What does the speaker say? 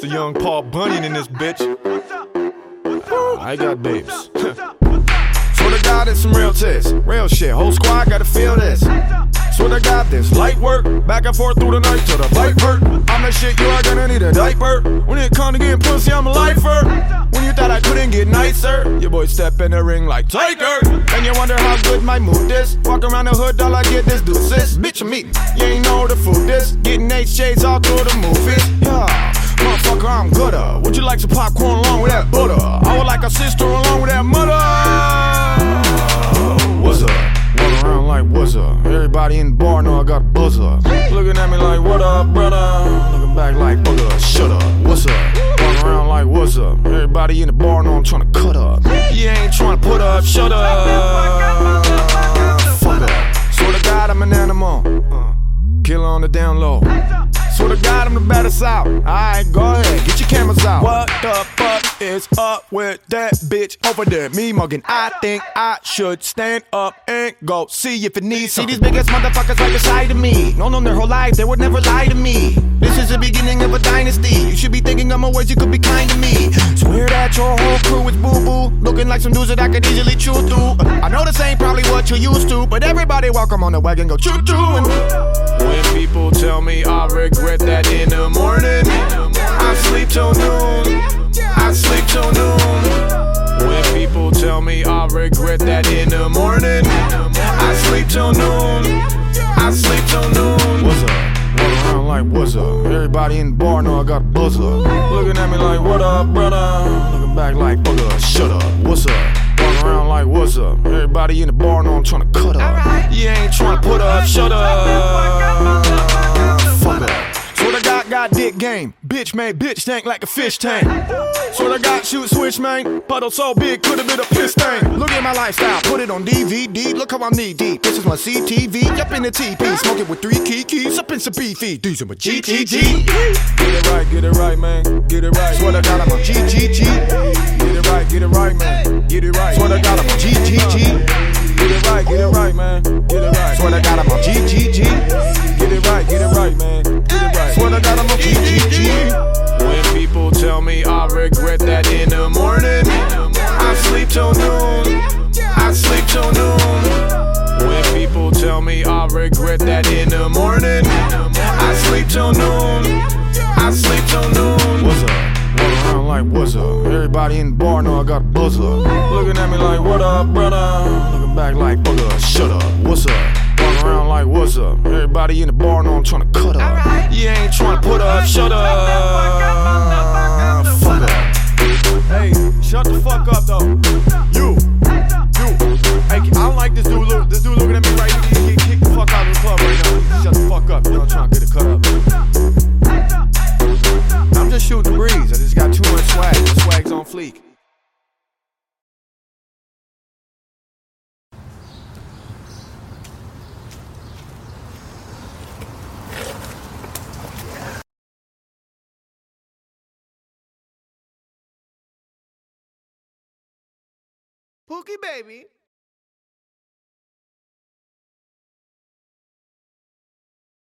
young Paul Bunyan in this bitch. I got babes. Swear to God, it's some real tests. Real shit, whole squad gotta feel this. Swear to God, this light work. Back and forth through the night till the light hurt. I'm that shit, you are gonna need a diaper. When it come to getting pussy, I'm a lifer. When you thought I couldn't get nicer, your boy step in the ring like Tiger. And you wonder how good my mood is. Walk around the hood, all I get is deuces. Bitch, me, you ain't know the food is. Getting H shades all through the movies. Yeah, motherfucker, I'm gooder. Would you like some popcorn along with that butter? I would like a sister along with that mother. What's up? Walking around like what's up? Everybody in the bar know I got a buzzer. Looking at me like what up, brother? Looking back like bugger, shut up. What's up? Walking around like what's up? Everybody in the bar know I'm trying to cut up. You ain't trying to put up, shut up. Fuck up. Swear to God I'm an animal. Killer on the down low. Swear to God I'm the baddest out. Alright, go ahead, get your cameras out. What the fuck is up with that bitch over there? Me mugging, I think I should stand up and go see if it needs something. See these big ass motherfuckers right beside of me. Known their whole life, they would never lie to me. This is the beginning of a dynasty. You should be thinking of more ways you could be kind to me. Swear that your whole crew is boo-boo. Looking like some dudes that I could easily chew through. I know this ain't probably what you used to, but everybody welcome on the wagon, go choo-choo. And when people tell me I regret that in the morning, I sleep till noon. I sleep till noon. When people tell me I regret that in the morning, I sleep till noon. I sleep till noon. What's up? Walking around like what's up? Everybody in the bar know I got a buzzer. Looking at me like what up, brother? Looking back like bugger, shut up. What's up? Walking around like what's up? Everybody in the bar know I'm trying to cut up. You ain't trying to put up, shut up. Fuck up. Swear to God, got dick game. Bitch made bitch stank like a fish tank. Swear to God, shoot switch, man. Puddle so big, could've been a piss stain. Look at my lifestyle, put it on DVD. Look how I'm knee deep. This is my CTV, up in the TP. Smoking with 3 keys, up in some beefy. These are my GTG. Get it right, man. Get it right. Swear to God, I'm a GGG. Get it right, man. Get it right. Swear to God, I'm a GGG. Get it right, man. Get it right. Swear to God, I'm a GGG. Get it right, man. Get it right. Swear to God, I'm a GGG. When people tell me I regret that in the morning, I sleep till noon. I sleep till noon. When people tell me I regret that in the morning, I sleep till noon. I sleep till noon. What's up? Walking around like what's up? Everybody in the bar know I got a buzzer. Looking at me like what up, brother? Looking back like bugger, shut up. What's up? Walking around like what's up? Everybody in the bar know I'm trying to cut up. You ain't trying to put up, shut up. Fuck up. Hey, shut the fuck up though. You. Hey, I don't like this dude. This dude looking at me right here. He kick the fuck out of the club right now. Shut the fuck up. You know I'm trying to get it cut up. I'm just shooting the breeze. I just got too much swag. The swag's on fleek. Pookie baby.